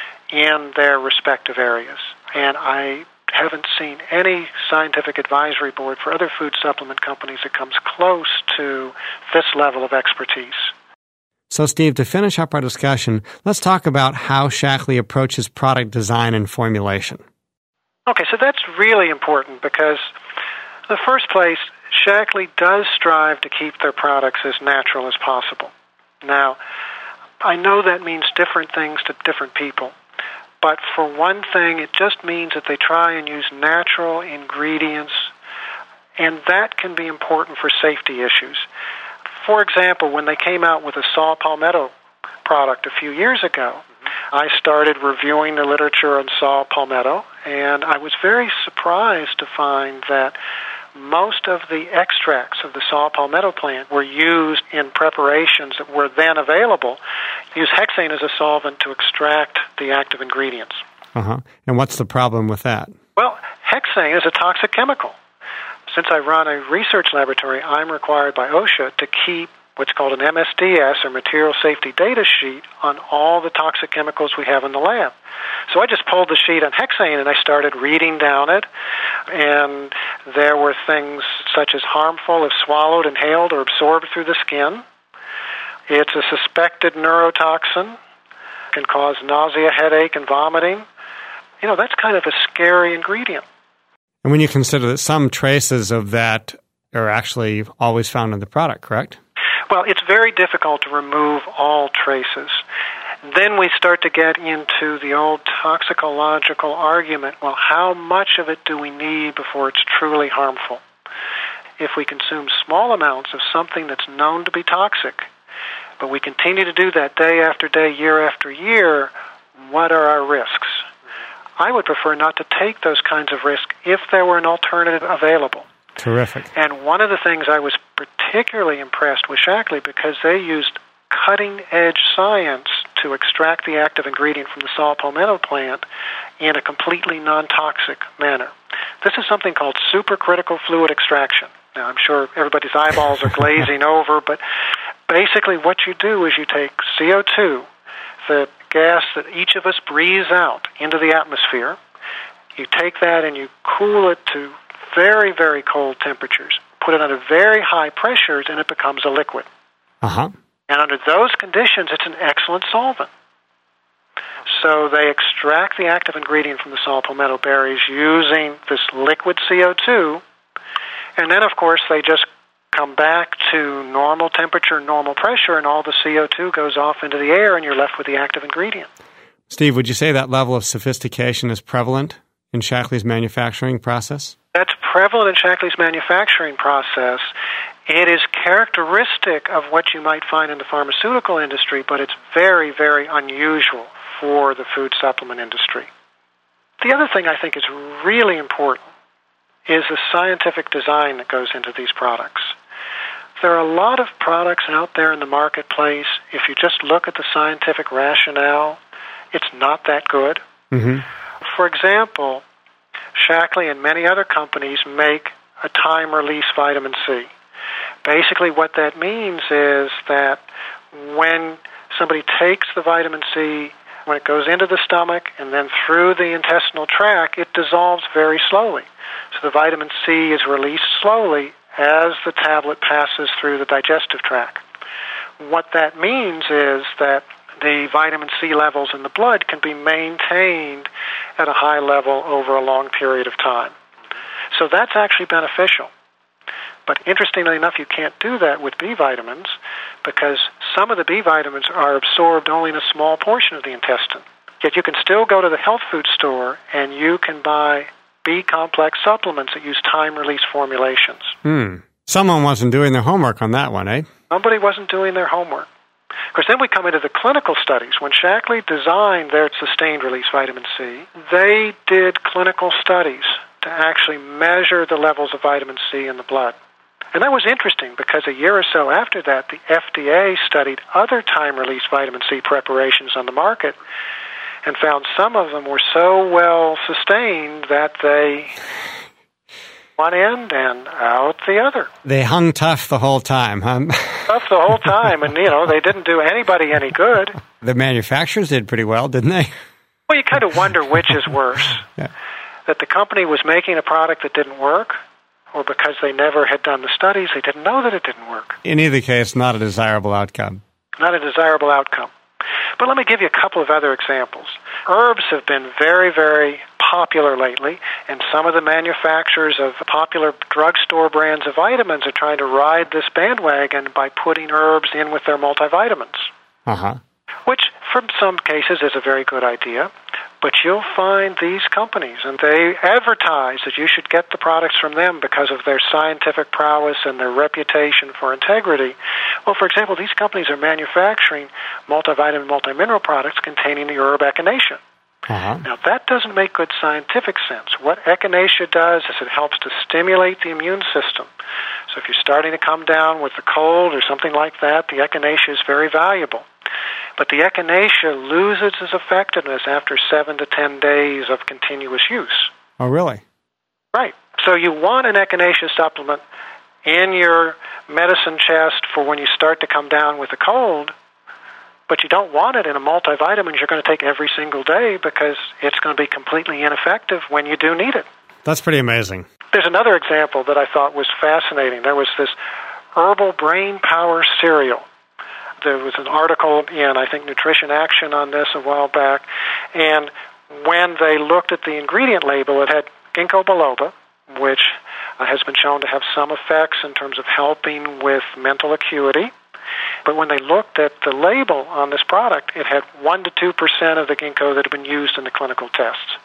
in their respective areas. And I haven't seen any scientific advisory board for other food supplement companies that comes close to this level of expertise. So, Steve, to finish up our discussion, let's talk about how Shaklee approaches product design and formulation. Okay, so that's really important because, in the first place, Shaklee does strive to keep their products as natural as possible. Now, I know that means different things to different people, but for one thing, it just means that they try and use natural ingredients, and that can be important for safety issues. For example, when they came out with a saw palmetto product a few years ago, I started reviewing the literature on saw palmetto, and I was very surprised to find that most of the extracts of the saw palmetto plant were used in preparations that were then available. Use hexane as a solvent to extract the active ingredients. Uh-huh. And what's the problem with that? Well, hexane is a toxic chemical. Since I run a research laboratory, I'm required by OSHA to keep what's called an M S D S, or Material Safety Data Sheet, on all the toxic chemicals we have in the lab. So I just pulled the sheet on hexane and I started reading down it, and there were things such as harmful if swallowed, inhaled, or absorbed through the skin. It's a suspected neurotoxin, can cause nausea, headache, and vomiting. You know, that's kind of a scary ingredient. And when you consider that some traces of that are actually always found in the product, correct? Well, it's very difficult to remove all traces. Then we start to get into the old toxicological argument. Well, how much of it do we need before it's truly harmful? If we consume small amounts of something that's known to be toxic, but we continue to do that day after day, year after year, what are our risks? I would prefer not to take those kinds of risks if there were an alternative available. Terrific. And one of the things I was particularly impressed with Shaklee, because they used cutting-edge science to extract the active ingredient from the saw palmetto plant in a completely non-toxic manner. This is something called supercritical fluid extraction. Now, I'm sure everybody's eyeballs are glazing over, but basically what you do is you take C O two, the gas that each of us breathes out into the atmosphere. You take that and you cool it to very, very cold temperatures, put it under very high pressures, and it becomes a liquid. Uh-huh. And under those conditions, it's an excellent solvent. So they extract the active ingredient from the saw palmetto berries using this liquid C O two, and then, of course, they just come back to normal temperature, normal pressure, and all the C O two goes off into the air, and you're left with the active ingredient. Steve, would you say that level of sophistication is prevalent in Shaklee's manufacturing process? That's prevalent in Shaklee's manufacturing process. It is characteristic of what you might find in the pharmaceutical industry, but it's very, very unusual for the food supplement industry. The other thing I think is really important is the scientific design that goes into these products. There are a lot of products out there in the marketplace. If you just look at the scientific rationale, it's not that good. Mm-hmm. For example, Shaklee and many other companies make a time-release vitamin C. Basically what that means is that when somebody takes the vitamin C, when it goes into the stomach and then through the intestinal tract, it dissolves very slowly. So the vitamin C is released slowly as the tablet passes through the digestive tract. What that means is that the vitamin C levels in the blood can be maintained at a high level over a long period of time. So that's actually beneficial. But interestingly enough, you can't do that with B vitamins because some of the B vitamins are absorbed only in a small portion of the intestine. Yet you can still go to the health food store and you can buy B-complex supplements that use time-release formulations. Hmm. Someone wasn't doing their homework on that one, eh? Somebody wasn't doing their homework. Of course, then we come into the clinical studies. When Shaklee designed their sustained-release vitamin C, they did clinical studies to actually measure the levels of vitamin C in the blood. And that was interesting because a year or so after that, the F D A studied other time-release vitamin C preparations on the market and found some of them were so well sustained that they one end and out the other. They hung tough the whole time, huh? Tough the whole time, and, you know, they didn't do anybody any good. The manufacturers did pretty well, didn't they? Well, you kind of wonder which is worse. Yeah. That the company was making a product that didn't work, or because they never had done the studies, they didn't know that it didn't work. In either case, not a desirable outcome. Not a desirable outcome. But let me give you a couple of other examples. Herbs have been very, very popular lately, and some of the manufacturers of popular drugstore brands of vitamins are trying to ride this bandwagon by putting herbs in with their multivitamins. Uh-huh. Which, for some cases, is a very good idea. But you'll find these companies, and they advertise that you should get the products from them because of their scientific prowess and their reputation for integrity. Well, for example, these companies are manufacturing multivitamin, multimineral products containing the herb echinacea. Uh-huh. Now, that doesn't make good scientific sense. What echinacea does is it helps to stimulate the immune system. So if you're starting to come down with a cold or something like that, the echinacea is very valuable. But the echinacea loses its effectiveness after seven to ten days of continuous use. Oh, really? Right. So you want an echinacea supplement in your medicine chest for when you start to come down with a cold, but you don't want it in a multivitamin you're going to take every single day because it's going to be completely ineffective when you do need it. That's pretty amazing. There's another example that I thought was fascinating. There was this herbal brain power cereal. There was an article in, I think, Nutrition Action on this a while back, and when they looked at the ingredient label, it had ginkgo biloba, which uh, has been shown to have some effects in terms of helping with mental acuity. But when they looked at the label on this product, it had one to two percent of the ginkgo that had been used in the clinical tests.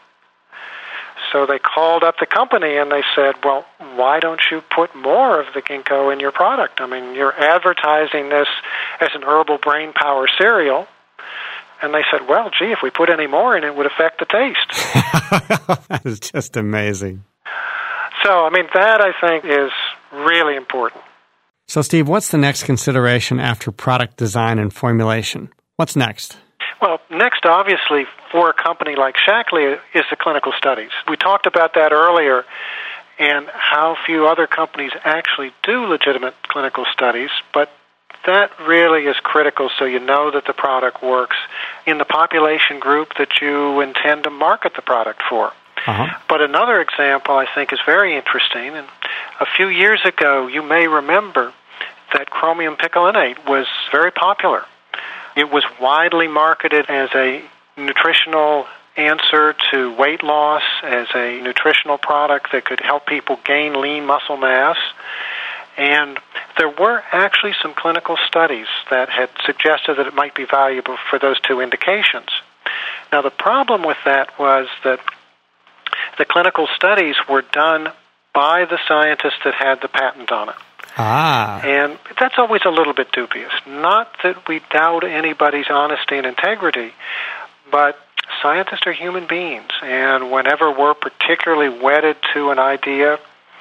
So they called up the company and they said, well, why don't you put more of the ginkgo in your product? I mean, you're advertising this as an herbal brain power cereal. And they said, well, gee, if we put any more in, it would affect the taste. That is just amazing. So, I mean, that I think is really important. So, Steve, what's the next consideration after product design and formulation? What's next? Well, next, obviously, for a company like Shaklee is the clinical studies. We talked about that earlier and how few other companies actually do legitimate clinical studies, but that really is critical so you know that the product works in the population group that you intend to market the product for. Uh-huh. But another example I think is very interesting, and a few years ago you may remember that chromium picolinate was very popular. It was widely marketed as a nutritional answer to weight loss, as a nutritional product that could help people gain lean muscle mass. And there were actually some clinical studies that had suggested that it might be valuable for those two indications. Now, the problem with that was that the clinical studies were done by the scientists that had the patent on it. Ah. And that's always a little bit dubious. Not that we doubt anybody's honesty and integrity, but scientists are human beings, and whenever we're particularly wedded to an idea,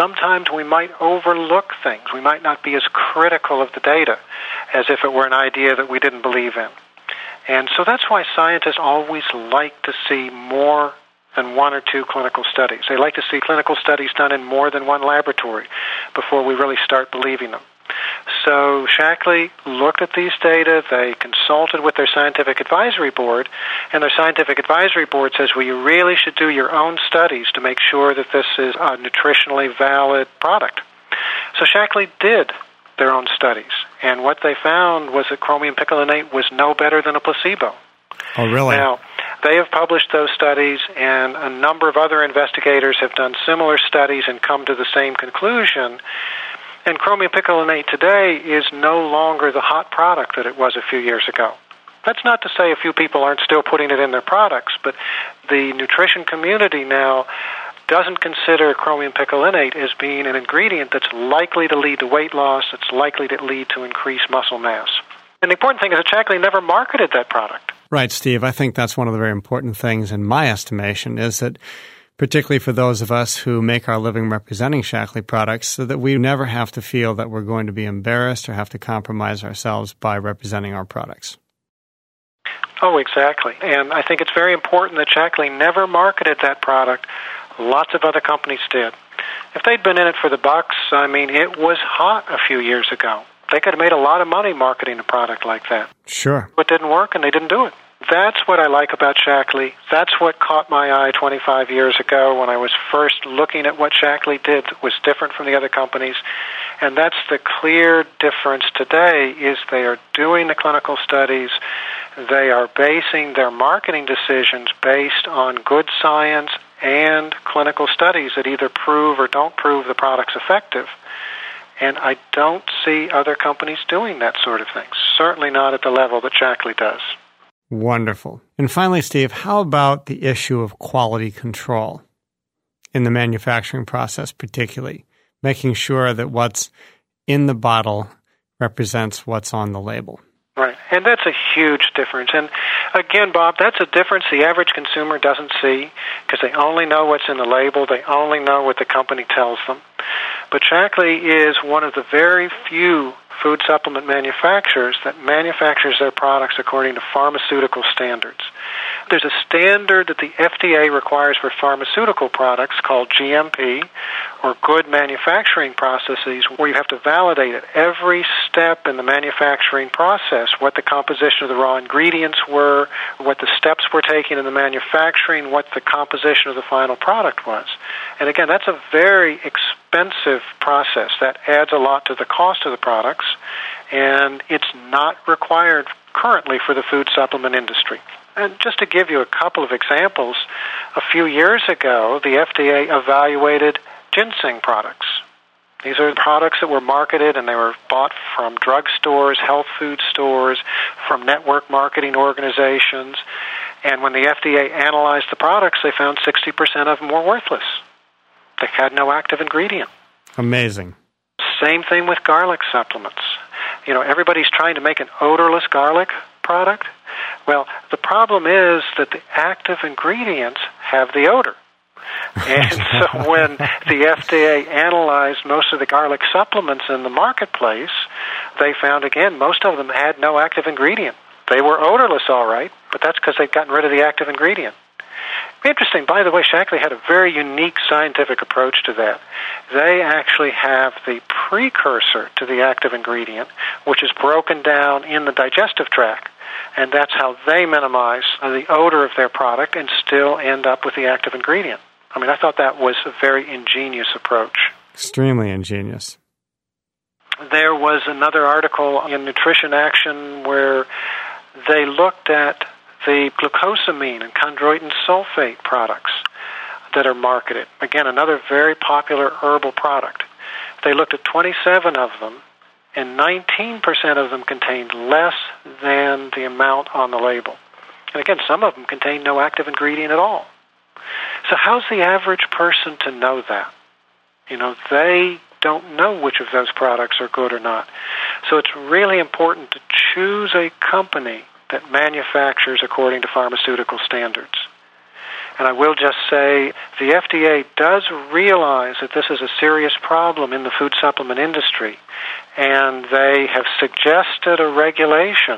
sometimes we might overlook things. We might not be as critical of the data as if it were an idea that we didn't believe in. And so that's why scientists always like to see more than one or two clinical studies. They like to see clinical studies done in more than one laboratory before we really start believing them. So Shaklee looked at these data, they consulted with their scientific advisory board, and their scientific advisory board says, well, you really should do your own studies to make sure that this is a nutritionally valid product. So Shaklee did their own studies, and what they found was that chromium picolinate was no better than a placebo. Oh, really? Now, they have published those studies, and a number of other investigators have done similar studies and come to the same conclusion. And chromium picolinate today is no longer the hot product that it was a few years ago. That's not to say a few people aren't still putting it in their products, but the nutrition community now doesn't consider chromium picolinate as being an ingredient that's likely to lead to weight loss, that's likely to lead to increased muscle mass. And the important thing is that Shaklee never marketed that product. Right, Steve. I think that's one of the very important things in my estimation is that particularly for those of us who make our living representing Shaklee products, so that we never have to feel that we're going to be embarrassed or have to compromise ourselves by representing our products. Oh, exactly. And I think it's very important that Shaklee never marketed that product. Lots of other companies did. If they'd been in it for the bucks, I mean, it was hot a few years ago. They could have made a lot of money marketing a product like that. Sure. But it didn't work, and they didn't do it. That's what I like about Shaklee. That's what caught my eye twenty-five years ago when I was first looking at what Shaklee did that was different from the other companies. And that's the clear difference today is they are doing the clinical studies. They are basing their marketing decisions based on good science and clinical studies that either prove or don't prove the product's effective. And I don't see other companies doing that sort of thing, certainly not at the level that Shaklee does. Wonderful. And finally, Steve, how about the issue of quality control in the manufacturing process particularly, making sure that what's in the bottle represents what's on the label? Right, and that's a huge difference. And again, Bob, that's a difference the average consumer doesn't see because they only know what's in the label. They only know what the company tells them. But Shaklee is one of the very few food supplement manufacturers that manufactures their products according to pharmaceutical standards. There's a standard that the F D A requires for pharmaceutical products called G M P, or Good Manufacturing Processes, where you have to validate at every step in the manufacturing process what the composition of the raw ingredients were, what the steps were taken in the manufacturing, what the composition of the final product was. And again, that's a very expensive process. That adds a lot to the cost of the products, and it's not required currently for the food supplement industry. And just to give you a couple of examples, a few years ago, the F D A evaluated ginseng products. These are products that were marketed and they were bought from drugstores, health food stores, from network marketing organizations. And when the F D A analyzed the products, they found sixty percent of them were worthless. They had no active ingredient. Amazing. Same thing with garlic supplements. You know, everybody's trying to make an odorless garlic product. Well, the problem is that the active ingredients have the odor. And so when the F D A analyzed most of the garlic supplements in the marketplace, they found, again, most of them had no active ingredient. They were odorless, all right, but that's because they'd gotten rid of the active ingredient. Interesting, by the way, Shaklee had a very unique scientific approach to that. They actually have the precursor to the active ingredient, which is broken down in the digestive tract. And that's how they minimize the odor of their product and still end up with the active ingredient. I mean, I thought that was a very ingenious approach. Extremely ingenious. There was another article in Nutrition Action where they looked at the glucosamine and chondroitin sulfate products that are marketed. Again, another very popular herbal product. They looked at twenty-seven of them, and nineteen percent of them contained less than the amount on the label. And again, some of them contain no active ingredient at all. So how's the average person to know that? You know, they don't know which of those products are good or not. So it's really important to choose a company that manufactures according to pharmaceutical standards. And I will just say the F D A does realize that this is a serious problem in the food supplement industry, and they have suggested a regulation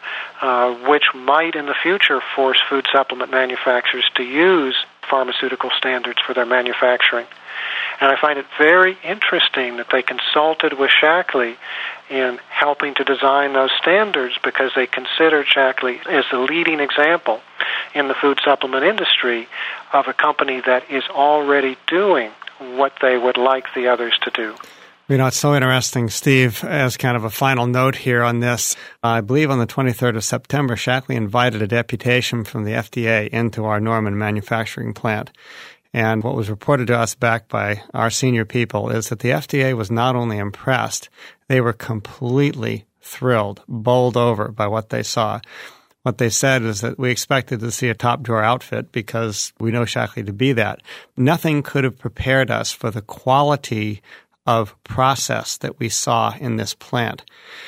uh, which might in the future force food supplement manufacturers to use pharmaceutical standards for their manufacturing. And I find it very interesting that they consulted with Shaklee in helping to design those standards, because they considered Shaklee as the leading example in the food supplement industry of a company that is already doing what they would like the others to do. You know, it's so interesting, Steve, as kind of a final note here on this. I believe on the twenty-third of September, Shaklee invited a deputation from the F D A into our Norman manufacturing plant. And what was reported to us back by our senior people is that the F D A was not only impressed, they were completely thrilled, bowled over by what they saw. What they said is that we expected to see a top-drawer outfit because we know Shaklee to be that. Nothing could have prepared us for the quality of process that we saw in this plant.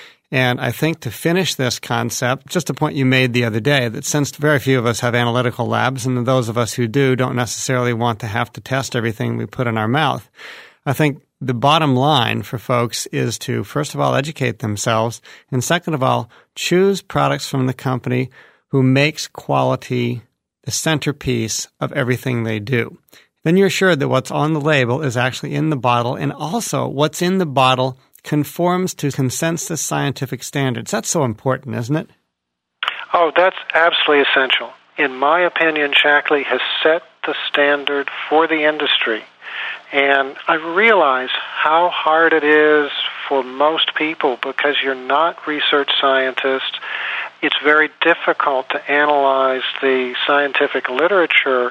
And I think to finish this concept, just a point you made the other day, that since very few of us have analytical labs, and those of us who do don't necessarily want to have to test everything we put in our mouth, I think the bottom line for folks is to, first of all, educate themselves, and second of all, choose products from the company who makes quality the centerpiece of everything they do. Then you're assured that what's on the label is actually in the bottle, and also what's in the bottle conforms to consensus scientific standards. That's so important, isn't it? Oh, that's absolutely essential. In my opinion, Shaklee has set the standard for the industry. And I realize how hard it is for most people because you're not research scientists. It's very difficult to analyze the scientific literature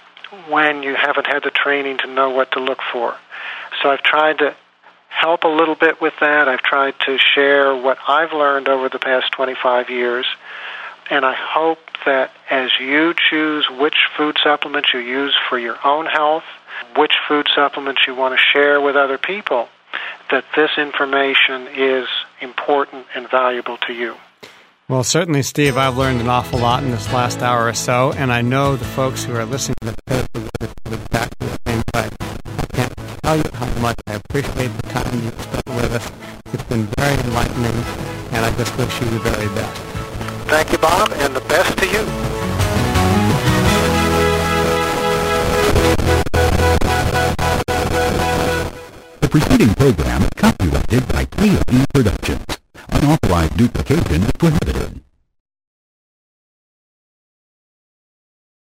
when you haven't had the training to know what to look for. So I've tried to help a little bit with that. I've tried to share what I've learned over the past twenty-five years, and I hope that as you choose which food supplements you use for your own health, which food supplements you want to share with other people, that this information is important and valuable to you. Well, certainly, Steve, I've learned an awful lot in this last hour or so, and I know the folks who are listening to this will be back to the same way. I can't tell you how much I appreciate the time you've spent with us. It's been very enlightening, and I just wish you the very best. Thank you, Bob, and the best to you. The preceding program is copyrighted by K O B Productions. Unauthorized duplication is prohibited.